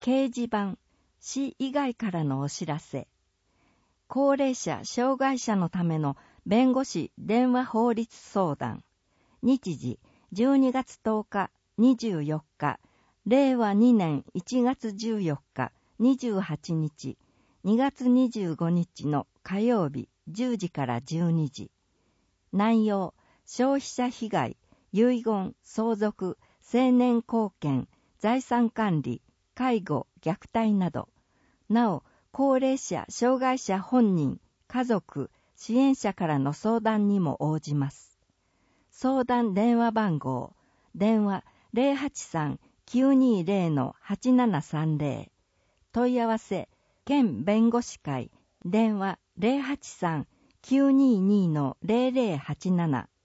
掲示板、市以外からのお知らせ。高齢者、障害者のための弁護士電話法律相談。日時、12月10日、24日、令和2年1月14日、28日、2月25日の火曜日10時から12時。内容、消費者被害、遺言、相続、成年後見、財産管理、介護、虐待など。なお、高齢者、障害者本人、家族、支援者からの相談にも応じます。相談電話番号、電話 083-920-8730。問い合わせ、県弁護士会、電話 083-922-0087。